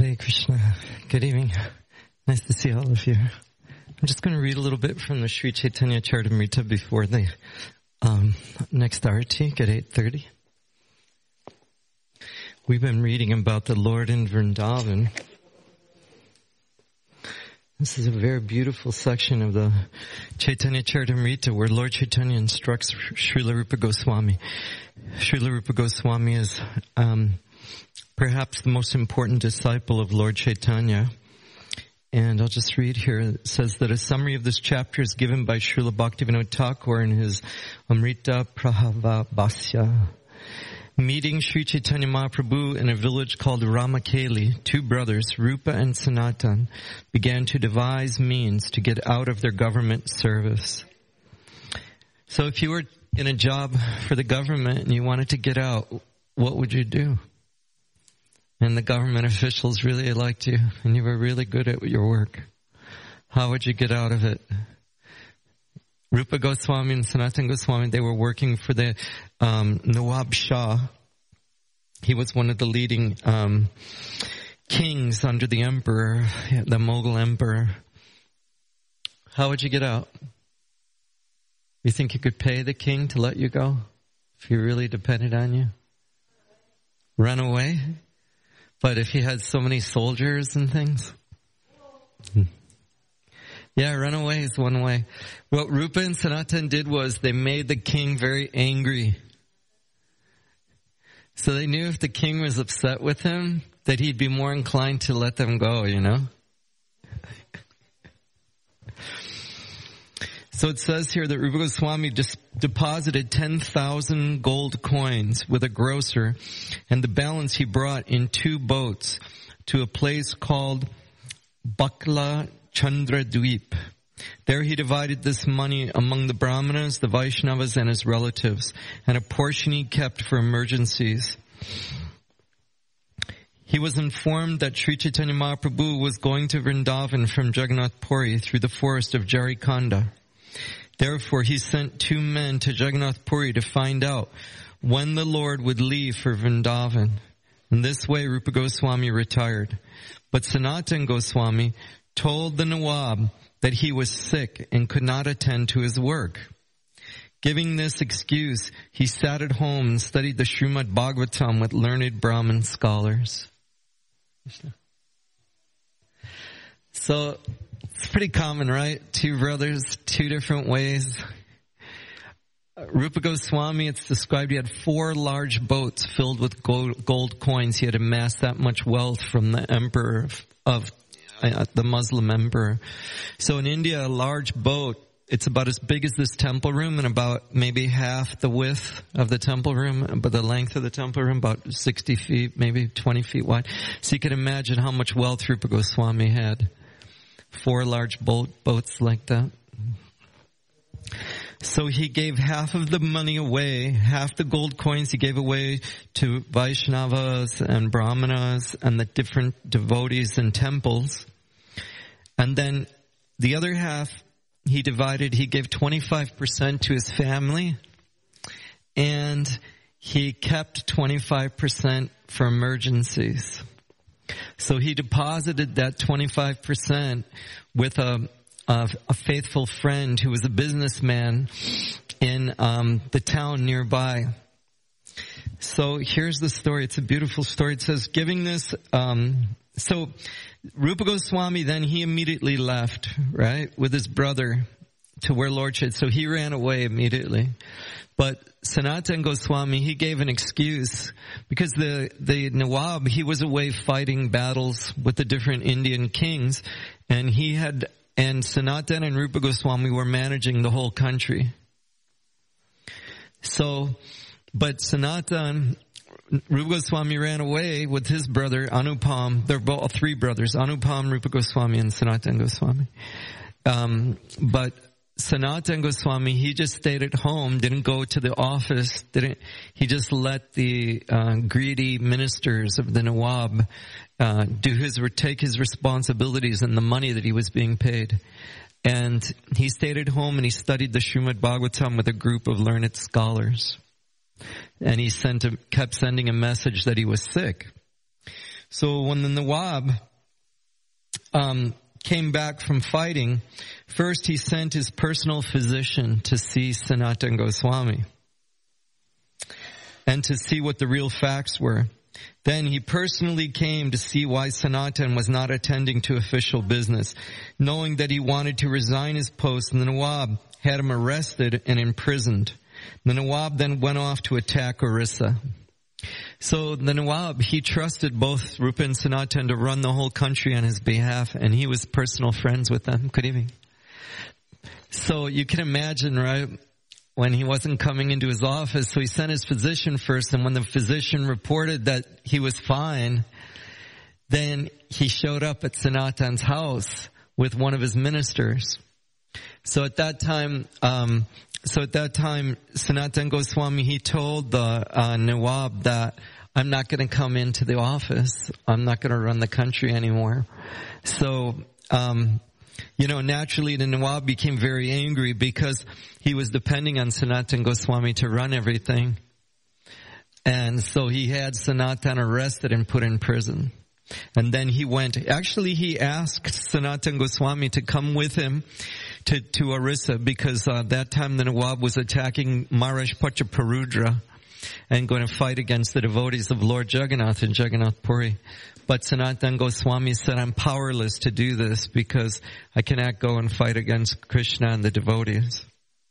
Hare Krishna. Good evening. Nice to see all of you. I'm just going to read a little bit from the Sri Chaitanya Charitamrita before the next arati at 8:30. We've been reading about the Lord in Vrindavan. This is a very beautiful section of the Chaitanya Charitamrita where Lord Chaitanya instructs Srila Rupa Goswami. Srila Rupa Goswami is perhaps the most important disciple of Lord Chaitanya. And I'll just read here. It says that a summary of this chapter is given by Srila Bhaktivinoda Thakur in his Amrita Prahavabhasya. Meeting Sri Chaitanya Mahaprabhu in a village called Ramakeli, two brothers, Rupa and Sanatan, began to devise means to get out of their government service. So if you were in a job for the government and you wanted to get out, what would you do? And the government officials really liked you and you were really good at your work. How would you get out of it? Rupa Goswami and Sanatan Goswami, they were working for the Nawab Shah. He was one of the leading kings under the emperor, the Mughal emperor. How would you get out? You think you could pay the king to let you go if he really depended on you? Run away? But if he had so many soldiers and things? Yeah, run away is one way. What Rupa and Sanatan did was they made the king very angry. So they knew if the king was upset with him, that he'd be more inclined to let them go, you know? So it says here that Rupa Goswami just deposited 10,000 gold coins with a grocer, and the balance he brought in 2 boats to a place called Bakla Chandra Dweep. There he divided this money among the Brahmanas, the Vaishnavas, and his relatives, and a portion he kept for emergencies. He was informed that Sri Chaitanya Mahaprabhu was going to Vrindavan from Jagannath Puri through the forest of Jarikhanda. Therefore, he sent 2 men to Jagannath Puri to find out when the Lord would leave for Vrindavan. In this way, Rupa Goswami retired. But Sanatan Goswami told the Nawab that he was sick and could not attend to his work. Giving this excuse, he sat at home and studied the Srimad Bhagavatam with learned Brahmin scholars. So, it's pretty common, right? 2 brothers, 2 different ways. Rupa Goswami, it's described, he had 4 large boats filled with gold coins. He had amassed that much wealth from the emperor of the Muslim emperor. So in India, a large boat, it's about as big as this temple room and about maybe half the width of the temple room, but the length of the temple room, about 60 feet, maybe 20 feet wide. So you can imagine how much wealth Rupa Goswami had. 4 large boats like that. So he gave half of the money away, half the gold coins he gave away to Vaishnavas and Brahmanas and the different devotees and temples. And then the other half he divided, he gave 25% to his family and he kept 25% for emergencies. So he deposited that 25% with a faithful friend who was a businessman in the town nearby. So here's the story. It's a beautiful story. It says, giving this, so Rupa Goswami, then he immediately left, right, with his brother to where Lord Chaitanya. So he ran away immediately. But Sanatan Goswami, he gave an excuse because the Nawab, he was away fighting battles with the different Indian kings, and Sanatan and Rupa Goswami were managing the whole country. So, but Rupa Goswami ran away with his brother Anupam. They're both 3 brothers, Anupam, Rupa Goswami, and Sanatan Goswami. But Sanatan Goswami, he just stayed at home, didn't go to the office, he just let the greedy ministers of the Nawab take his responsibilities and the money that he was being paid. And he stayed at home and he studied the Srimad Bhagavatam with a group of learned scholars. And he kept sending a message that he was sick. So when the Nawab came back from fighting, first he sent his personal physician to see Sanatana Goswami and to see what the real facts were. Then he personally came to see why Sanatan was not attending to official business, knowing that he wanted to resign his post, and the Nawab had him arrested and imprisoned. The Nawab then went off to attack Orissa. So the Nawab, he trusted both Rupa and Sanatan to run the whole country on his behalf, and he was personal friends with them. Good evening. So you can imagine, right, when he wasn't coming into his office, so he sent his physician first, and when the physician reported that he was fine, then he showed up at Sanatan's house with one of his ministers. So at that time, Sanatana Goswami, he told the Nawab that, I'm not going to come into the office. I'm not going to run the country anymore. So, naturally the Nawab became very angry because he was depending on Sanatana Goswami to run everything. And so he had Sanatana arrested and put in prison. And then he asked Sanatana Goswami to come with him to Orissa, because that time the Nawab was attacking Maharaj Pachaparudra and going to fight against the devotees of Lord Jagannath in Jagannath Puri. But Sanatana Goswami said, I'm powerless to do this because I cannot go and fight against Krishna and the devotees.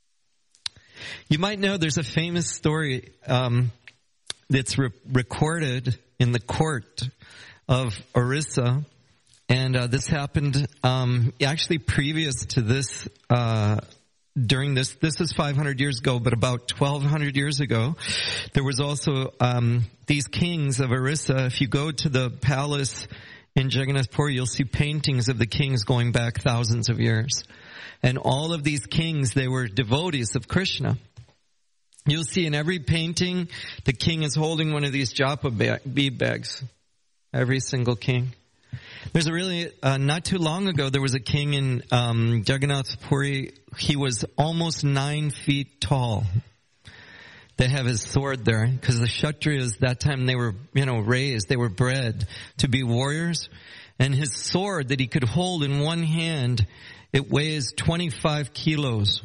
You might know there's a famous story that's recorded in the court of Orissa. And this happened actually previous to this, during this is 500 years ago, but about 1200 years ago, there was also these kings of Orissa. If you go to the palace in Jagannath Puri, you'll see paintings of the kings going back thousands of years. And all of these kings, they were devotees of Krishna. You'll see in every painting, the king is holding one of these japa bead bags. Every single king. There's not too long ago, there was a king in Jagannath Puri. He was almost 9 feet tall. They have his sword there, because the Kshatriyas, that time they were, raised, they were bred to be warriors. And his sword that he could hold in one hand, it weighs 25 kilos.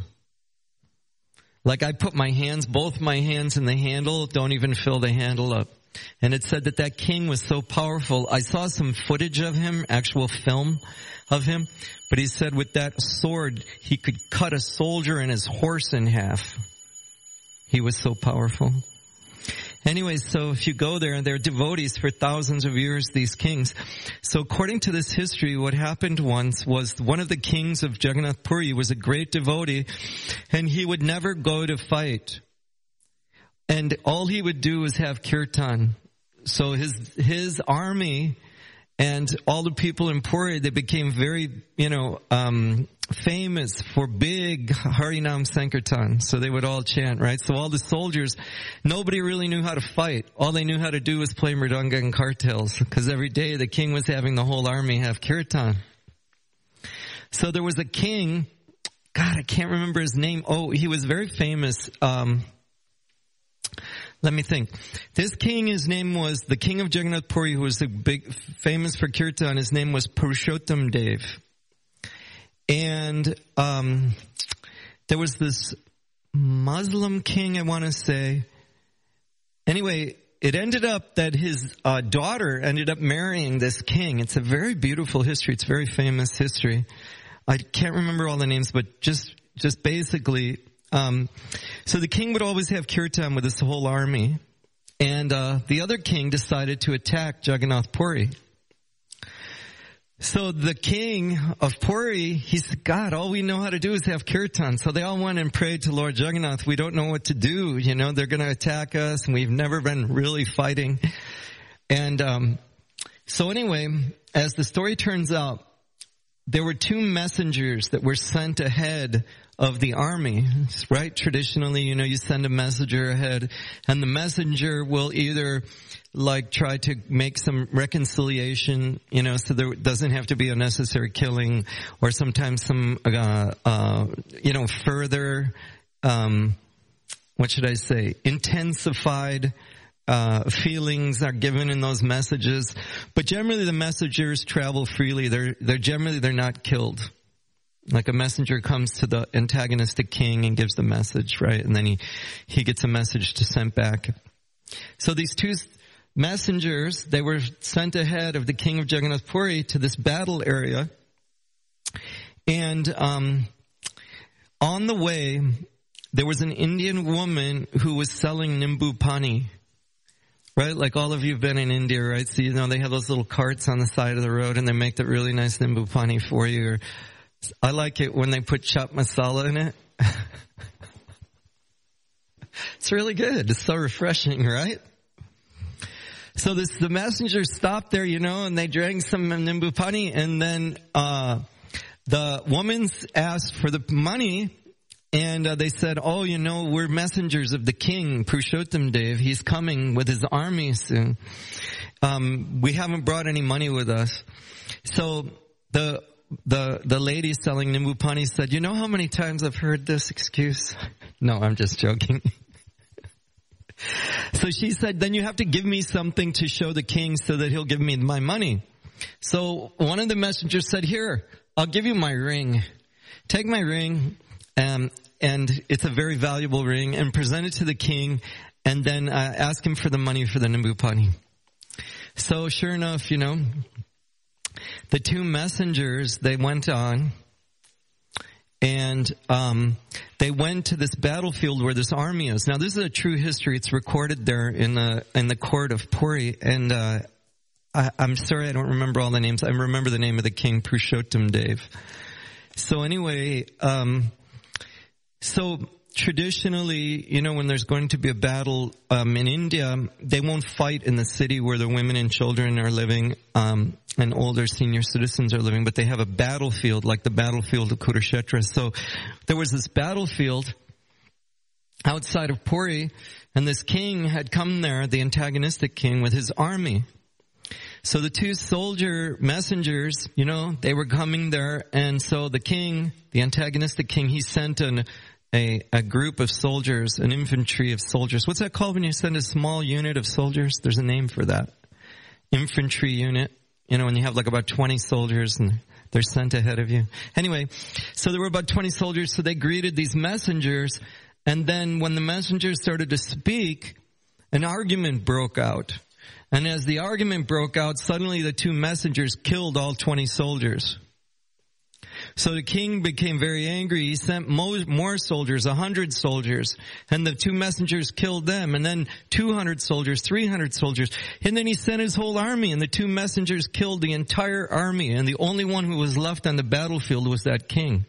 Like I put both my hands in the handle, don't even fill the handle up. And it said that king was so powerful. I saw some footage of him, actual film of him. But he said with that sword, he could cut a soldier and his horse in half. He was so powerful. Anyways, so if you go there, and they're devotees for thousands of years, these kings. So according to this history, what happened once was one of the kings of Jagannath Puri was a great devotee, and he would never go to fight. And all he would do was have kirtan. So his army and all the people in Puri, they became very, famous for big Harinam Sankirtan. So they would all chant, right? So all the soldiers, nobody really knew how to fight. All they knew how to do was play mridanga and kartals, because every day the king was having the whole army have kirtan. So there was a king, God, I can't remember his name. Oh, he was very famous. Let me think. This king, his name was the king of Jagannath Puri, who was famous for kirtan. His name was Purushottam Dev. And there was this Muslim king, I want to say. Anyway, it ended up that his daughter ended up marrying this king. It's a very beautiful history. It's a very famous history. I can't remember all the names, but just basically... so the king would always have kirtan with his whole army, and the other king decided to attack Jagannath Puri. So the king of Puri, he said, God, all we know how to do is have kirtan. So they all went and prayed to Lord Jagannath. We don't know what to do. They're going to attack us, and we've never been really fighting. And so anyway, as the story turns out, there were 2 messengers that were sent ahead of the army, right? Traditionally, you send a messenger ahead, and the messenger will either try to make some reconciliation, so there doesn't have to be unnecessary killing, or sometimes some, further, intensified, feelings are given in those messages. But generally the messengers travel freely. They're not killed. Like a messenger comes to the antagonistic king and gives the message, right? And then he gets a message to send back. So these two messengers, they were sent ahead of the king of Jagannath Puri to this battle area. And on the way, there was an Indian woman who was selling Nimbu Pani. Right? Like all of you have been in India, right? So you know they have those little carts on the side of the road and they make that really nice Nimbu Pani for you. I like it when they put chaat masala in it. It's really good. It's so refreshing, right? So the messenger stopped there, you know, and they drank some Nimbu Pani, and then the woman asked for the money, and they said, oh, you know, we're messengers of the king, Purushottam Dev. He's coming with his army soon. We haven't brought any money with us. So the lady selling Nimbu Pani said, you know how many times I've heard this excuse? No, I'm just joking. So she said, then you have to give me something to show the king so that he'll give me my money. So one of the messengers said, here, I'll give you my ring. Take my ring, and it's a very valuable ring, and present it to the king, and then ask him for the money for the Nimbu Pani. So sure enough, you know, the two messengers, they went on, and they went to this battlefield where this army is. Now this is a true history. It's recorded there in the court of Puri, and I'm sorry I don't remember all the names. I remember the name of the king, Purushottam Dev. So anyway, so traditionally, you know, when there's going to be a battle in India, they won't fight in the city where the women and children are living, and older senior citizens are living, but they have a battlefield like the battlefield of Kurukshetra. So there was this battlefield outside of Puri, and this king had come there, the antagonistic king, with his army. So the two soldier messengers, you know, they were coming there, and so the king, the antagonistic king, he sent a group of soldiers, an infantry of soldiers. What's that called when you send a small unit of soldiers? There's a name for that. Infantry unit. You know, when you have like about 20 soldiers and they're sent ahead of you. Anyway, so there were about 20 soldiers, so they greeted these messengers, and then when the messengers started to speak, an argument broke out. And as the argument broke out, suddenly the two messengers killed all 20 soldiers. So the king became very angry. He sent more soldiers, 100 soldiers, and the two messengers killed them, and then 200 soldiers, 300 soldiers, and then he sent his whole army, and the two messengers killed the entire army, and the only one who was left on the battlefield was that king.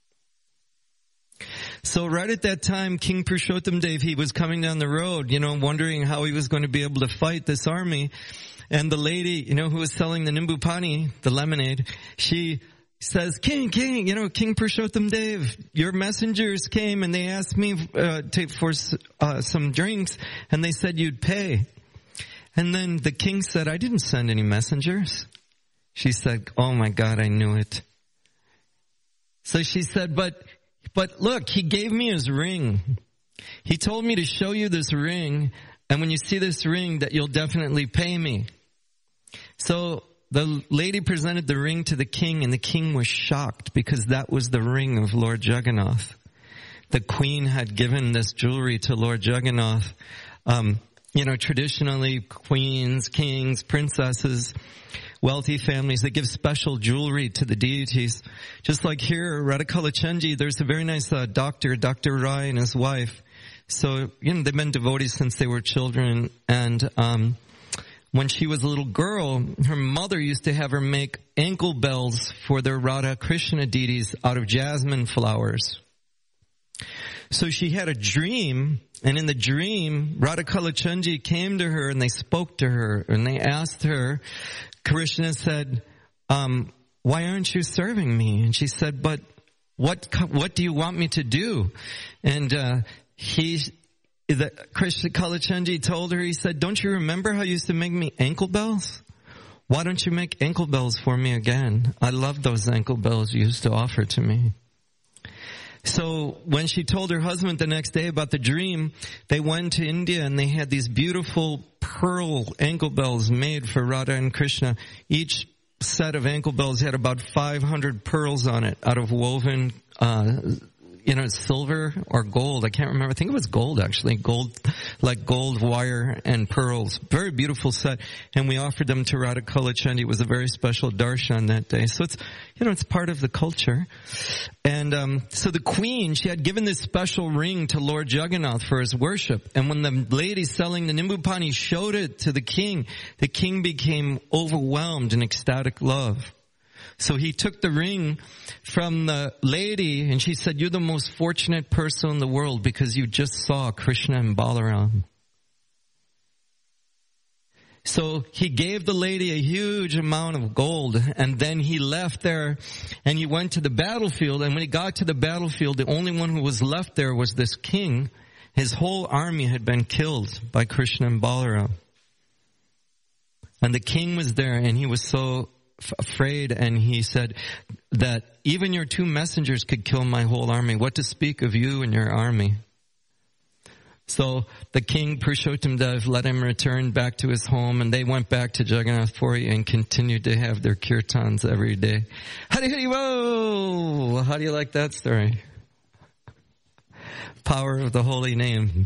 So right at that time, King Purushottam Dev, he was coming down the road, you know, wondering how he was going to be able to fight this army, and the lady, you know, who was selling the Nimbu Pani, the lemonade, she says, King, you know, King Purushottam Dev, your messengers came and they asked me for some drinks, and they said you'd pay. And then the king said, I didn't send any messengers. She said, oh my God, I knew it. So she said, but look, he gave me his ring. He told me to show you this ring, and when you see this ring that you'll definitely pay me. So the lady presented the ring to the king, and the king was shocked because that was the ring of Lord Jagannath. The queen had given this jewelry to Lord Jagannath. You know, traditionally, queens, kings, princesses, wealthy families, they give special jewelry to the deities. Just like here, Radhakalachandji, there's a very nice doctor, Dr. Rai and his wife. So, you know, they've been devotees since they were children, and when she was a little girl, her mother used to have her make ankle bells for their Radha Krishna deities out of jasmine flowers. So she had a dream, and in the dream, Radhakalachandji came to her and they spoke to her and they asked her, Krishna said, why aren't you serving me? And she said, but what do you want me to do? And Krishna Kalachandji told her, he said, don't you remember how you used to make me ankle bells? Why don't you make ankle bells for me again? I love those ankle bells you used to offer to me. So when she told her husband the next day about the dream, they went to India and they had these beautiful pearl ankle bells made for Radha and Krishna. Each set of ankle bells had about 500 pearls on it out of woven, silver or gold. I can't remember. I think it was gold actually. Gold, like gold wire and pearls. Very beautiful set. And we offered them to Radha Kalachandi. It was a very special darshan that day. So it's part of the culture. And, so the queen, she had given this special ring to Lord Jagannath for his worship. And when the lady selling the Nimbupani showed it to the king became overwhelmed in ecstatic love. So he took the ring from the lady and she said, "You're the most fortunate person in the world because you just saw Krishna and Balaram." So he gave the lady a huge amount of gold and then he left there and he went to the battlefield, and when he got to the battlefield, the only one who was left there was this king. His whole army had been killed by Krishna and Balaram. And the king was there and he was so afraid, and he said that even your 2 messengers could kill my whole army. What to speak of you and your army? So the king, Purushottam Dev, let him return back to his home, and they went back to Jagannath Puri and continued to have their kirtans every day. Hari Hari Wo! How do you like that story? Power of the holy name.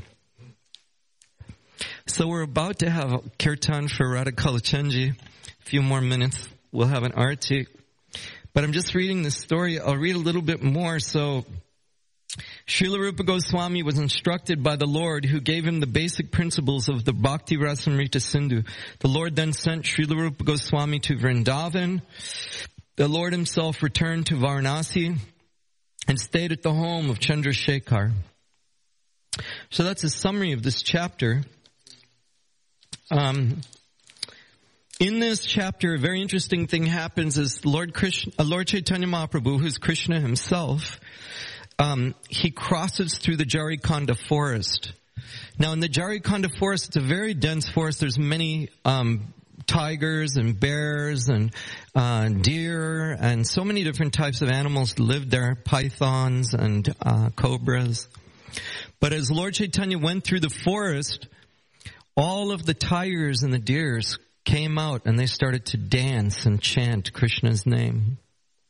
So we're about to have a kirtan for Radha Kalachandji. A few more minutes. We'll have an arti. But I'm just reading this story. I'll read a little bit more. So Srila Rupa Goswami was instructed by the Lord, who gave him the basic principles of the Bhakti Rasamrita Sindhu. The Lord then sent Srila Rupa Goswami to Vrindavan. The Lord himself returned to Varanasi and stayed at the home of Chandrasekhar. So that's a summary of this chapter. In this chapter, a very interesting thing happens is Lord Chaitanya Mahaprabhu, who's Krishna himself, he crosses through the Jarikhanda forest. Now in the Jarikhanda forest, it's a very dense forest. There's many tigers and bears and deer and so many different types of animals lived there, pythons and cobras. But as Lord Chaitanya went through the forest, all of the tigers and the deers came out and they started to dance and chant Krishna's name.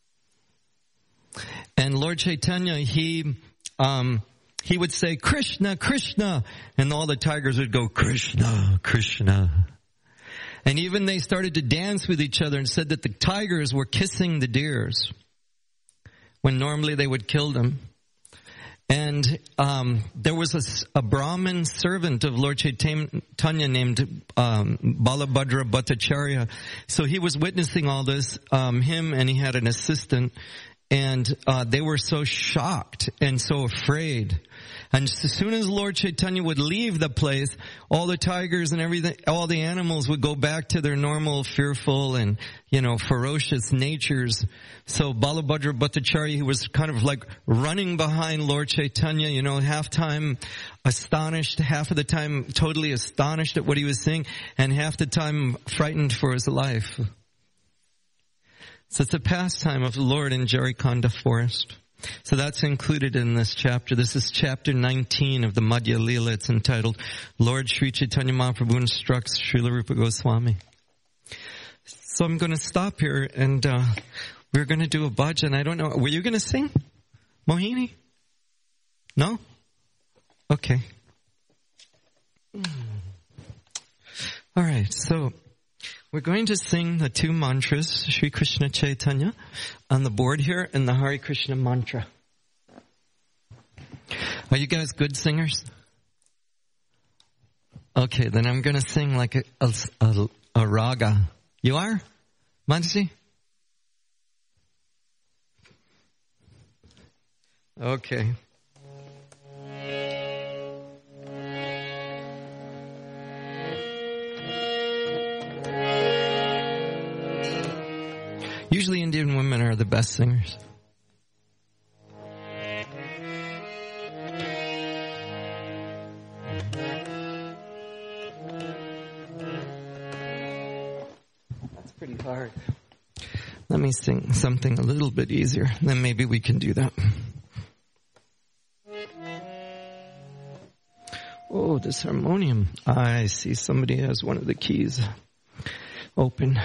And Lord Chaitanya, he would say, "Krishna, Krishna," and all the tigers would go, "Krishna, Krishna." And even they started to dance with each other and said that the tigers were kissing the deers when normally they would kill them. And there was a Brahmin servant of Lord Chaitanya named Balabhadra Bhattacharya. So he was witnessing all this, him and he had an assistant. And they were so shocked and so afraid. And as soon as Lord Chaitanya would leave the place, all the tigers and everything, all the animals would go back to their normal, fearful and, ferocious natures. So Balabhadra Bhattacharya, who was kind of like running behind Lord Chaitanya, half time astonished, half of the time totally astonished at what he was saying, and half the time frightened for his life. So it's a pastime of the Lord in Jarikhanda forest. So that's included in this chapter. This is chapter 19 of the Madhya Leela. It's entitled, Lord Sri Chaitanya Mahaprabhu Instructs Srila Rupa Goswami. So I'm going to stop here and we're going to do a bhajan. I don't know. Were you going to sing? Mohini? No? Okay. All right. So we're going to sing the 2 mantras, Sri Krishna Chaitanya, on the board here, and the Hare Krishna mantra. Are you guys good singers? Okay, then I'm going to sing like a raga. You are? Mansi? Okay. Usually Indian women are the best singers. That's pretty hard. Let me sing something a little bit easier. Then maybe we can do that. Oh, this harmonium. I see somebody has one of the keys open.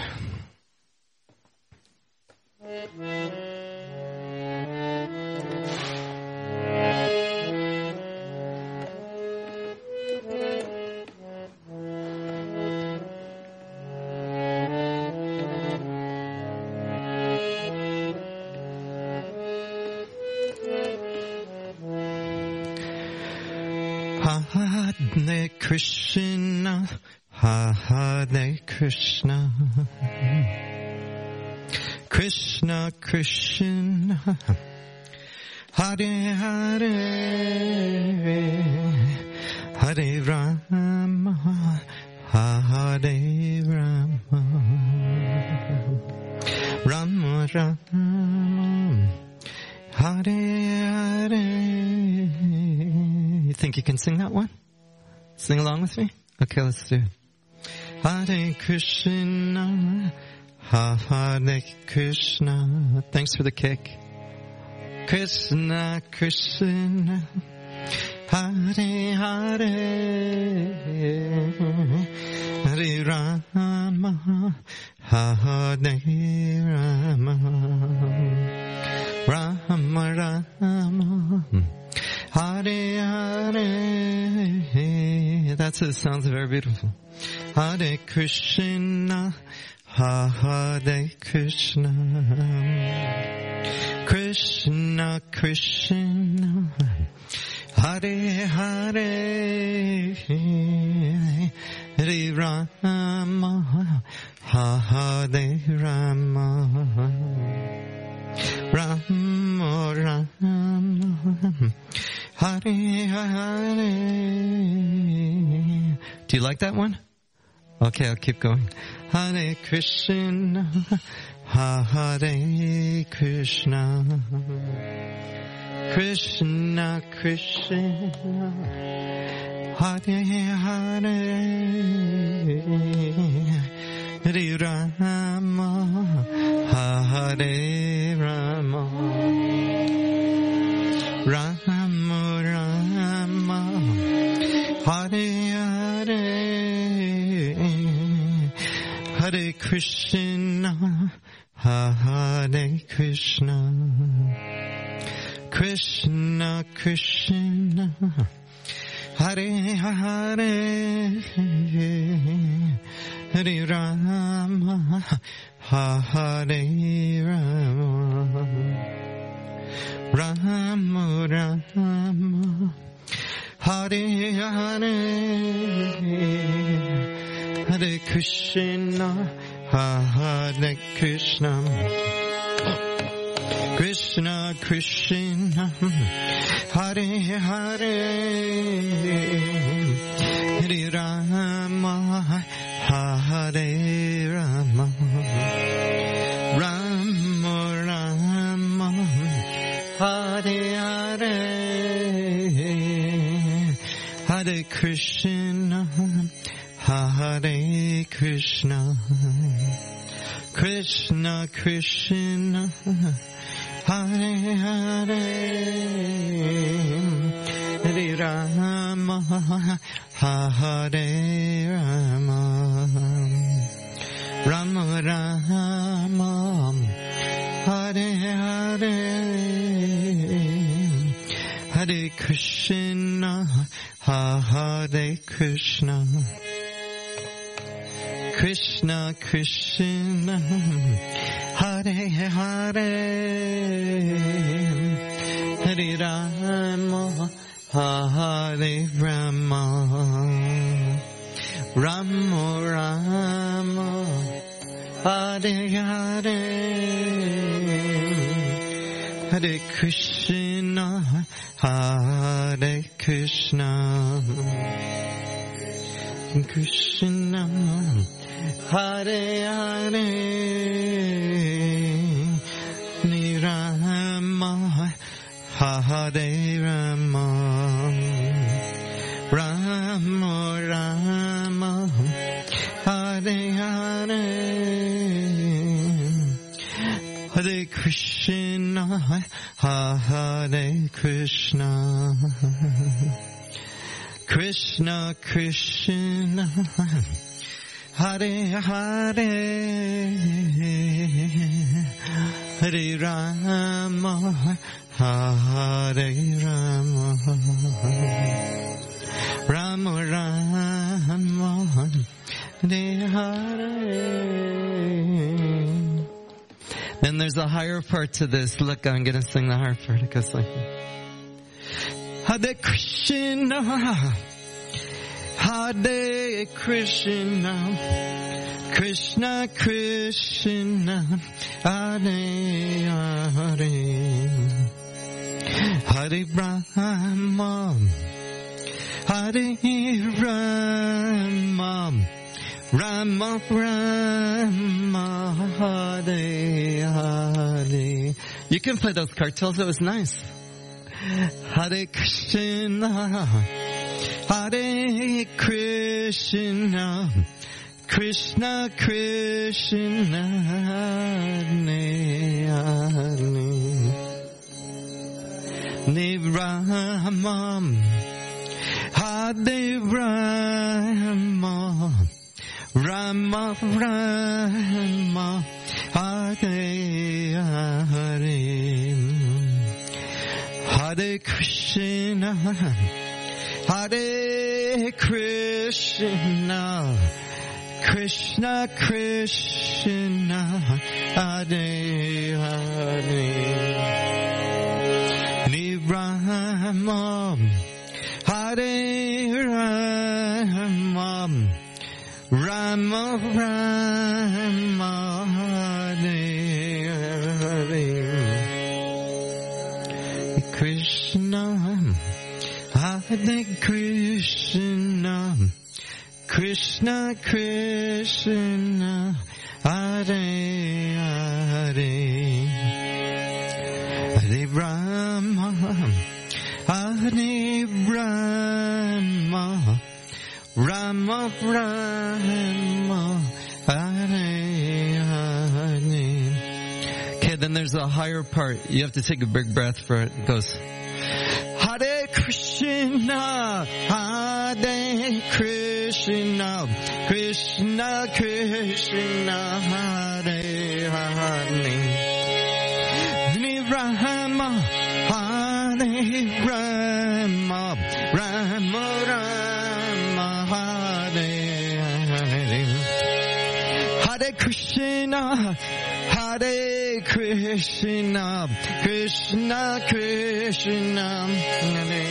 Hare Krishna, Hare Krishna, Krishna Krishna, Hare Hare, Hare Rama, Hare Rama, Rama Rama, Hare Hare. You think you can sing that one? Sing along with me? Okay, let's do it. Hare Krishna, Hare Krishna. Thanks for the kick. Krishna, Krishna, Hare Hare, Hare Rama, Hare Rama, Rama Rama, Hare Hare. That's it. Sounds very beautiful. Hare Krishna, Hare Krishna, Krishna Krishna, Hare Hare, Hare Rama, Hare Rama, Rama Rama, Hare Hare. Do you like that one? Okay, I'll keep going. Hare Krishna, Hare Krishna, Krishna Krishna, Hare Hare, Hare Rama, Hare Rama, Rama Rama, Hare Hare, Hare Krishna, Hare Krishna, Krishna Krishna, Hare Hare, Hare Rama, Hare Rama, Rama Rama, Hare Hare, Hare Krishna, Hare Krishna, Krishna Krishna, Hare Hare, Hare Rama, Hare Rama, Rama Rama, Hare Hare, Hare Krishna, Hare Krishna, Krishna Krishna, Hare Hare, Hare Rama, Hare Rama, Rama Rama, Hare Hare, Hare Krishna, Hare Krishna, Krishna Krishna, Hare Hare, Hare Rama, Hare Rama, Rama Rama, Hare Hare, Hare Krishna, Hare Krishna, Krishna, Hare Hare, Rama, Hare Rama, Rama Rama, Hare Hare, Hare Krishna, Hare Krishna, Krishna Krishna Hare Hare Hare Rama Hare Rama Rama Rama Hare Hare. Then there's a higher part to this. Look, I'm going to sing the higher part. It goes like Hare Krishna Hare Krishna Krishna Krishna Hare Hare Hare Rama Hare Rama Rama Rama Hare Hare. You can play those cartels. It was nice. Hare Krishna Hare Krishna Krishna Krishna Hare Hare Rama Hare Rama Rama Rama Hare Hare Hare Krishna Hare Krishna Krishna Krishna Hare Hare Rama Hare Rama Rama Rama Hare Hare Krishna Hare Krishna Krishna Krishna Hare Hare Hare Rama Hare Rama Rama Rama Hare Hare. Okay, then there's a higher part. You have to take a big breath for it. It goes Hare Krishna Hare Krishna Krishna Krishna Hare Hare Hare Rama Hare Rama Rama Rama Hare Hare Hare Krishna Hare Krishna Krishna Krishna Hare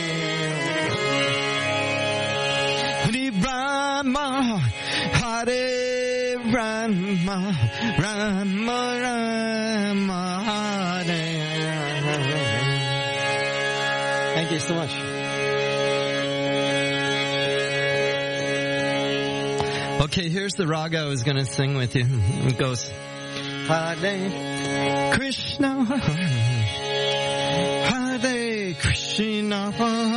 Hare Rama Hare Rama Rama Rama Hare Hare. Thank you so much. Okay, here's the raga I was going to sing with you. It goes Hare Krishna Hare Krishna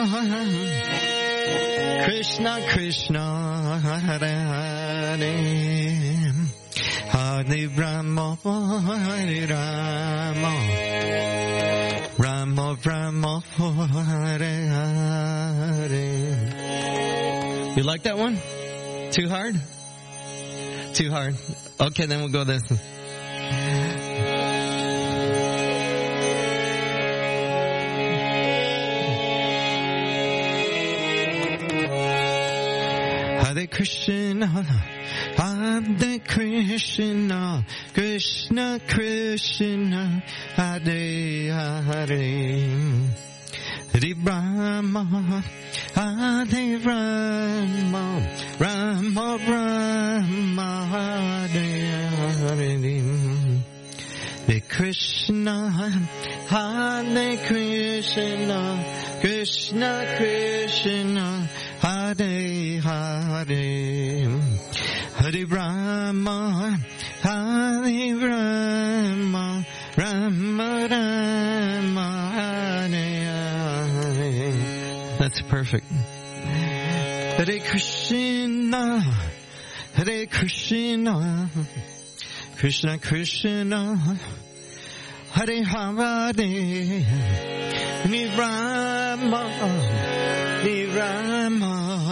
Krishna Krishna Hare Hare Hare Rama Hare Rama Rama Rama Hare Hare. You like that one? Too hard? Too hard. Okay, then we'll go this. Hare Krishna, Hare Krishna, Krishna Krishna, Hare Hare. Hare Rama, Hare Rama, Rama Rama, Hare Hare. Hare Krishna, Hare Krishna, Krishna Krishna, Hare Hare. Hare Rama, Hare Rama, Rama Rama, Hare Hare. That's perfect. Hare Krishna, Hare Krishna, Krishna Krishna, Hare Hare. Hare Rama, Hare Rama,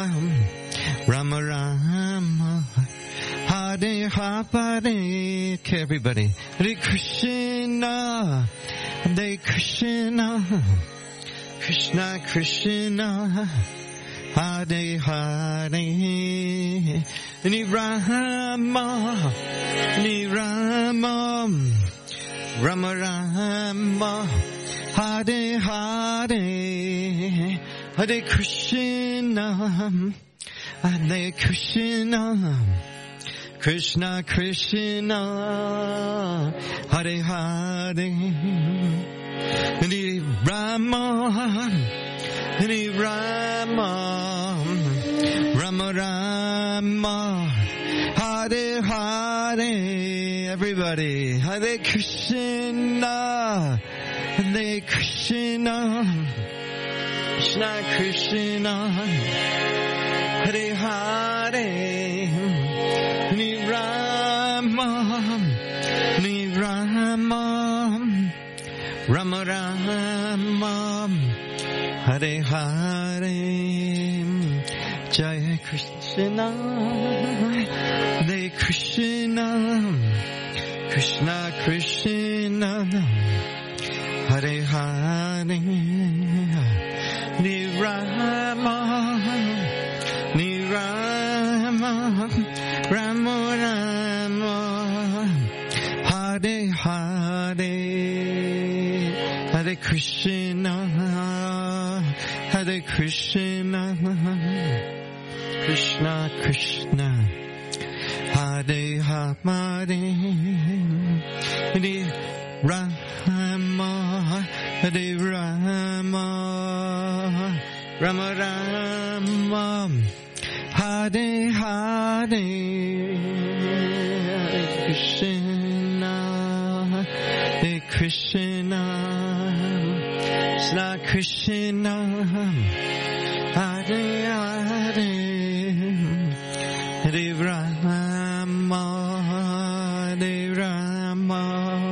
Rama Rama, Hare Hare. Okay, everybody. Hare Krishna, Hare Krishna, Krishna Krishna, Hare Hare. Hare Rama, Hare Rama, Rama Rama, Hare Hare. Hare Krishna, Hare Krishna, Krishna Krishna, Hare Hare. Hare Rama, Hare Rama, Rama Rama, Hare Hare. Everybody, Hare Krishna, Hare Krishna, Krishna Krishna, Hare Hare. Hare Rama, Hare Rama, Rama Rama, Hare Hare. Jaya Krishna, Hare Krishna, Krishna Krishna, Hare Hare. Hare Rama, Hare Rama, Rama Rama, Hare Hare. Hare Krishna, Hare Krishna, Krishna Krishna, Hare Hare. Hare Rama, Hare Rama, Rama Rama, Hare Hare. Hare Krishna, Hare Krishna, Krishna Krishna, Hare Hare. Hare Rama, Hare Rama,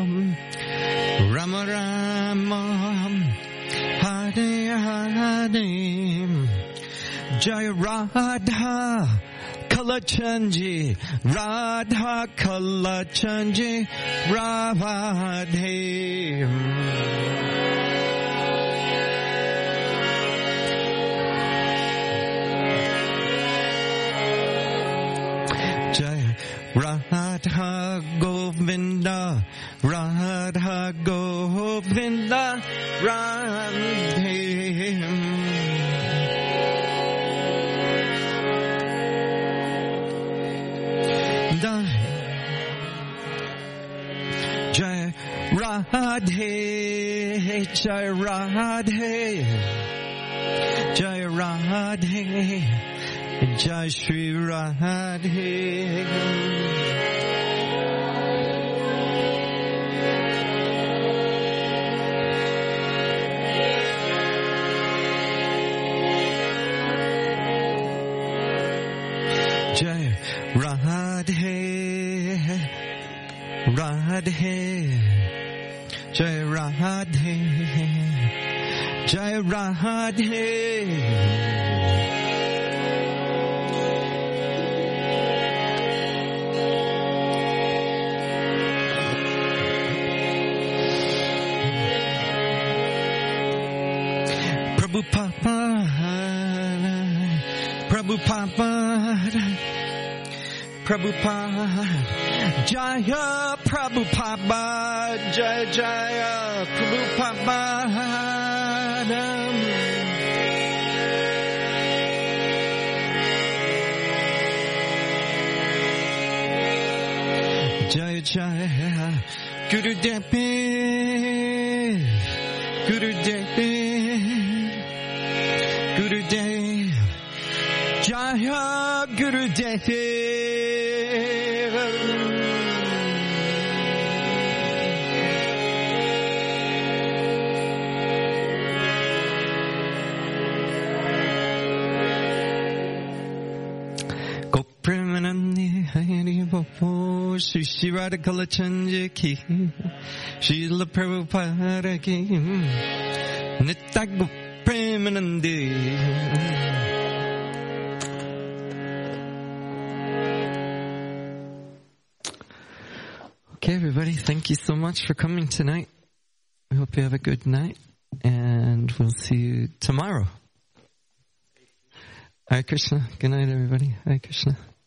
Rama Rama, Hare Hare. Jaya Radha Kalachandji, Radha Kalachandji, Radhe. Jaya Radha Govinda, Radha Govinda, Radhe. Jai Radhe, Jai Radhe, Jai Radhe, Jai Shri Radhe. Jai Radhe, Radhe, Jai Radhe, Jai Radhe. Prabhupada, Prabhupada, Jaya Prabhupada, Jaya Jaya Prabhupada. Jaya Jaya Gurudev, Gurudev, Gurudev, Jaya Gurudev. Shri Shri Radha Kalachandji ki, Srila Prabhupada ki, Nitya Premanandi. Okay, everybody, thank you so much for coming tonight. I hope you have a good night, and we'll see you tomorrow. Hare Krishna. Good night, everybody. Hare Krishna.